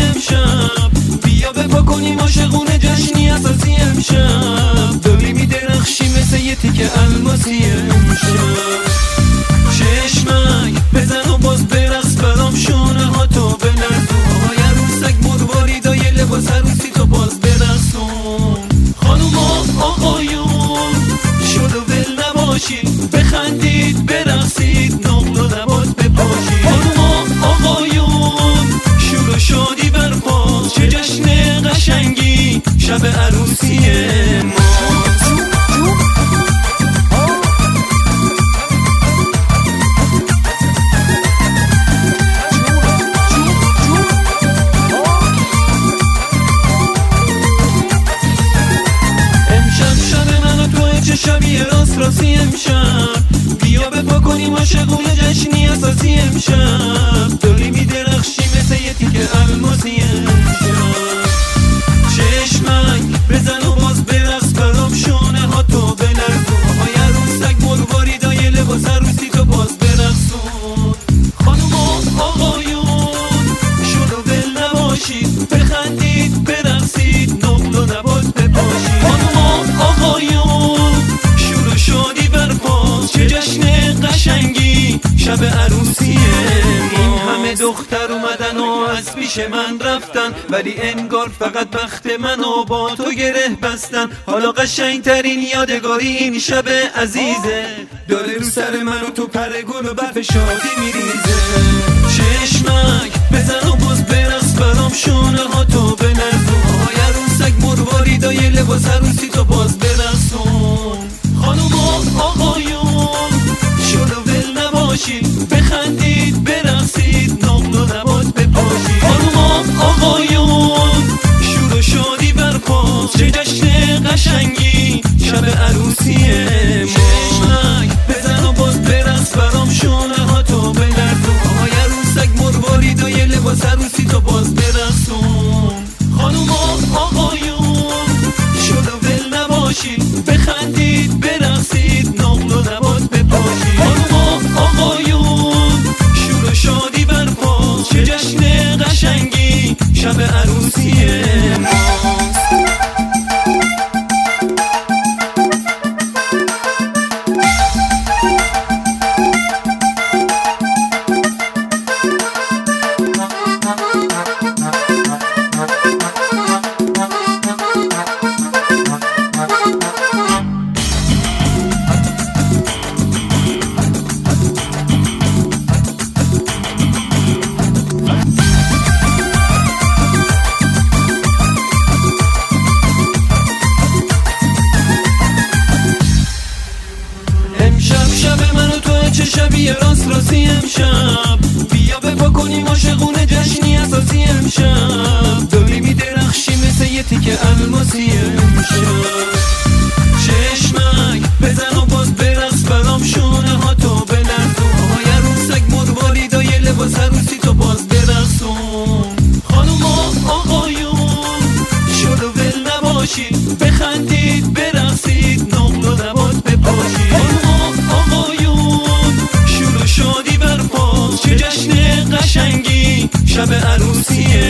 امشب، بیا بپا کنیم عاشقونه جشنی اساسی امشب. داری میدرخشی مثل یه تیکه الماسی امشب. چشمک بزن و باز برقص برام شونه ها تو بلرزون. های عروسک مرواریدای لباس عروسی تو باز برقصون. خانوم و آقایون شد و ول نباشید، بخندید برقصید نقل و نبات بپاشید. خانوم و آقایون شور و شادی برپاست، چه جشن قشنگی شب عروسی ماست. شبیه راست راستی امشب، بیا بپا کنیم عاشقونه جشنی اساسی امشب. داری میدرخشی مثل یه تیکه الماسی امشب. چشمک بزن و باز برقص برام شونه ها تو بلرزون. های عروسک مرواریدای لباس عروسی تو باز برقصون. خانوم و آقایون شور و ول نباشید، بخندید برقصید نقل و نبات بپاشید. خانوم و آقایون شادی برپاست، چه جشن قشنگی شب عروسی ما. این همه دختر اومدن و از پیش من رفتن، ولی انگار فقط بخت منو با تو گره بستن. حالا قشنگترین یادگاری این شب عزیزه، داره رو سر من و تو پر گل و برف شادی میریزه. چشمک بزن و باز برقص برام شونه ها تو بلرزون. های عروسک مرواریدای لباس عروسی تو باز برقصون. خانوم و آقایون شور و ول نباشید، بخندید برقصید نقل و نبات بپاشید. خانوم و آقایون شور و شادی برپاست، چه جشن قشنگی شب عروسی ماست. بزن و باز برقص برام شونه ها تو بلرزون. های عروسک مرواریدای لباس عروسی تو باز برقصون. خانوم و آقایون شور و ول نباشید، بخندید برقصید نقل و نبات بپاشید. خانوم و آقایون شور و شادی برپاست، چه جشن قشنگی شب عروسی ماست. شبیه راست راستی امشب، بیا بپا کنیم عاشقونه جشنی اساسی امشب. داری میدرخشی مثل یه تیکه الماسی امشب. چشمک بزن و باز برقص برام شونه ها تو بلرزون. های عروسک مرواریدای لباس عروسی تو باز برقصون. خانوم و آقایون شور و ول نباشید، بخندید برقصید نقل و نبات بپاشید. خانوم و آقایون شادی برپاست، چه جشن قشنگی شب عروسی